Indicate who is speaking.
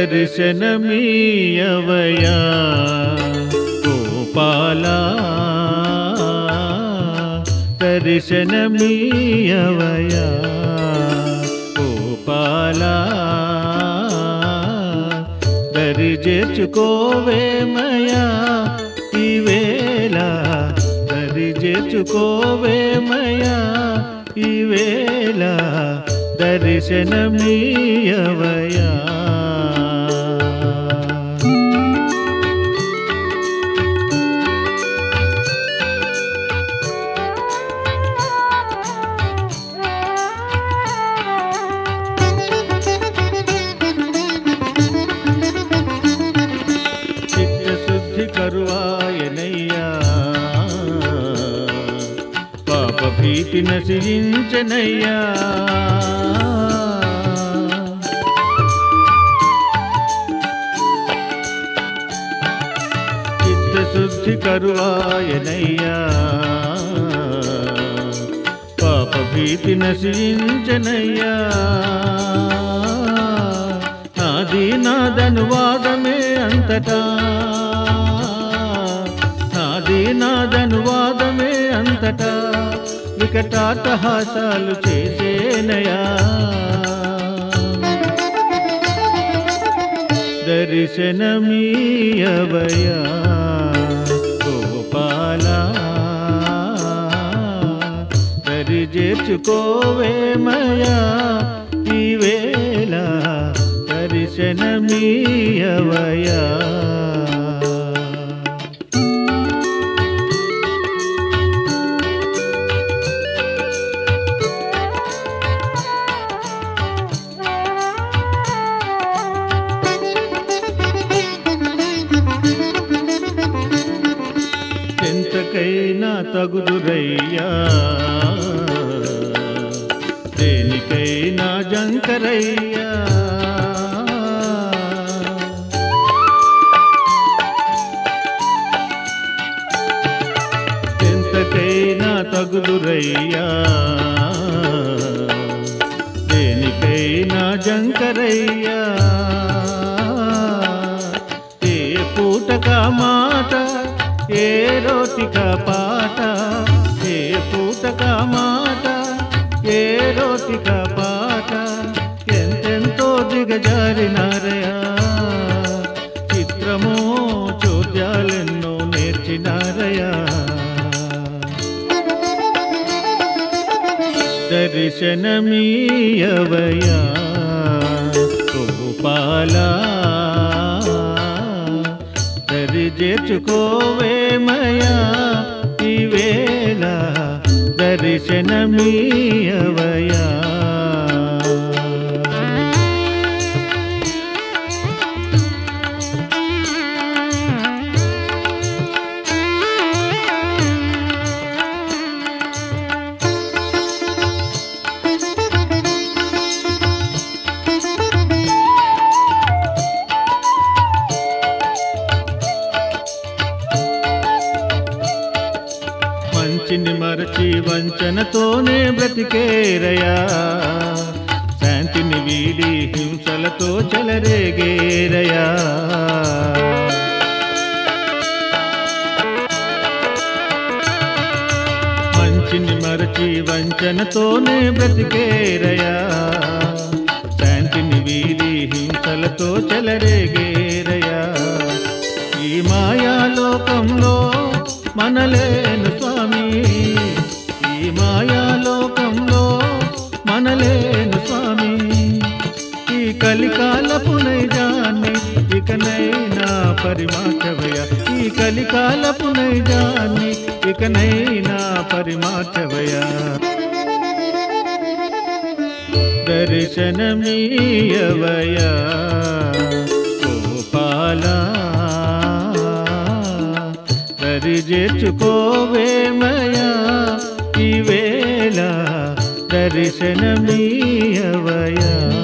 Speaker 1: దర్శనమీయవయా గోపాలా దర్శనమీయవయా గోపాలా దరి చేర్చుకోవేమయా ఈవేళ దరి చేర్చుకోవేమయా ఈవేళ దర్శనమీయవయా చిత్తశుద్ధి కరువాయనయ్యా పాప భీతి నశించనయ్యా చిత్తశుద్ధి కరువాయనయ్యా పాప భీతి నశించనయ్యా నాది నాదనువాదమే అంతటా నాది నాదనువాదమే అంతటా వికటాటహాసాలు చేసేనయా దర్శనమీయవయా గోపాలా దరి చేర్చుకోవేమయా ఈవేళ దర్శనమీయవయా ఎంతకైనా తగుదురయ్యా దేనికైనా జంకరయ్యా ఎంతకైనా తగుదురయ్యా దేనికైనా జంకరయ్యా ఏ పూటక మాట ఏ రోటిక పాట ఏ పూటక మాట ఏ రోటిక పాట ఎంతెంతో దిగజారినారయా చిత్రమో చోద్యాలెన్నో నేర్చినారయా దర్శనమీయవయా గోపాలా దరి చేర్చుకోవేమయా ఈవేళ దర్శనమీయవయా మంచిని మరచి వంచనతోనే బ్రతికేరయా శాంతిని వీడి హింసలతో చెలరేగేరయా మంచిని మరచి వంచనతోనే బ్రతికేరయా శాంతిని వీడి హింసలతో చెలరేగేరయా ఈ మాయాలోకంలో మనలేను స్వామి ఈ మాయాలోకంలో మనలేను స్వామి ఈ కలికాలపు నైజాన్ని ఇకనైనా పరిమార్చవయ్యా ఈ కలికాలపు నైజాన్ని ఇకనైనా పరిమార్చవయ్యా దర్శనమీయవయా గోపాలా దరి చేర్చుకోవేమయా ఈవేళ దర్శనమీయవయా